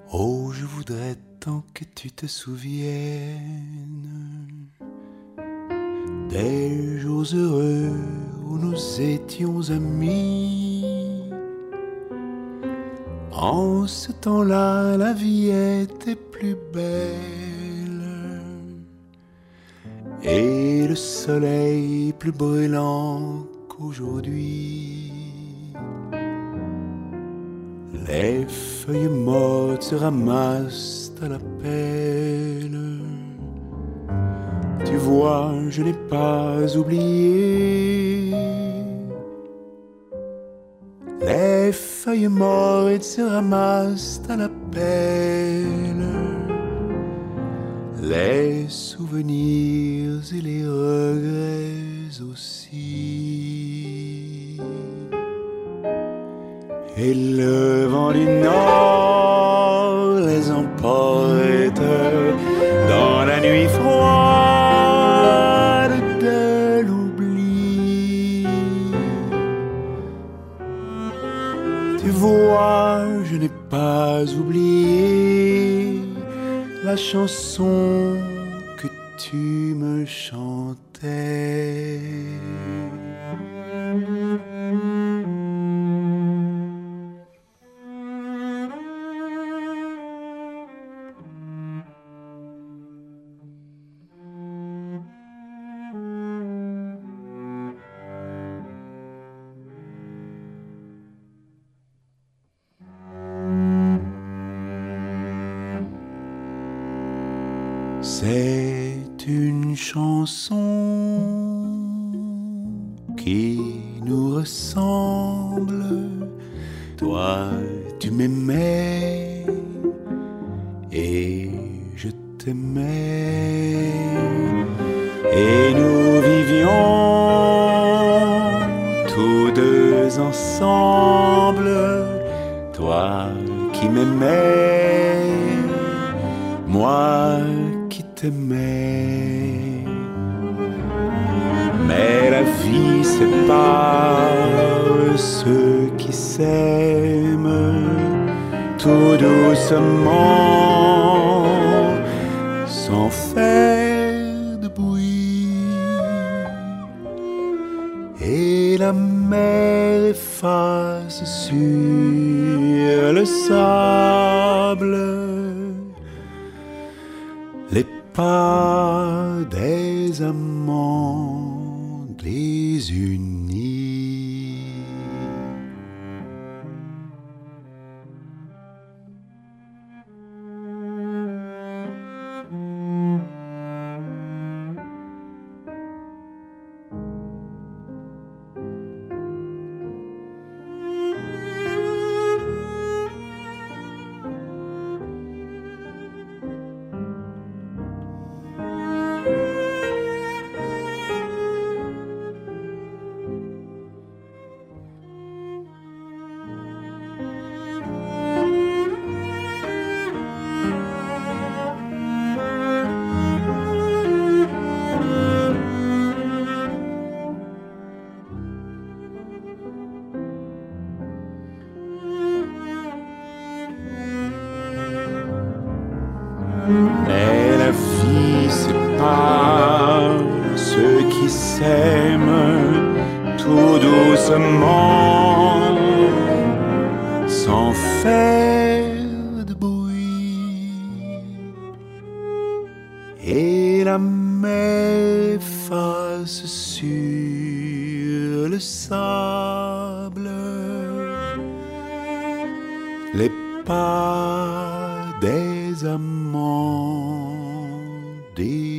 Oh, je voudrais tant que tu te souviennes des jours heureux où nous étions amis. En ce temps-là, la vie était plus belle et le soleil plus brûlant qu'aujourd'hui. Les feuilles mortes se ramassent à la pelle. Tu vois, je n'ai pas oublié. Les feuilles mortes se ramassent à la pelle. Les souvenirs et les regrets aussi. Et le vent du nord les emporte dans la nuit froide de l'oubli. Tu vois, je n'ai pas oublié la chanson que tu me chantais. C'est une chanson qui nous ressemble. Toi, tu m'aimais et je t'aimais. Et nous vivions tous deux ensemble. Toi qui m'aimais, moi qui t'aimais. Mais la vie sépare ceux qui s'aiment tout doucement, sans faire de bruit. Et la mer efface sur le sable les pas des amants désunis. Mais la vie sépare ceux qui s'aiment tout doucement, sans faire de bruit. Et la mer efface sur le sable les pas des amants des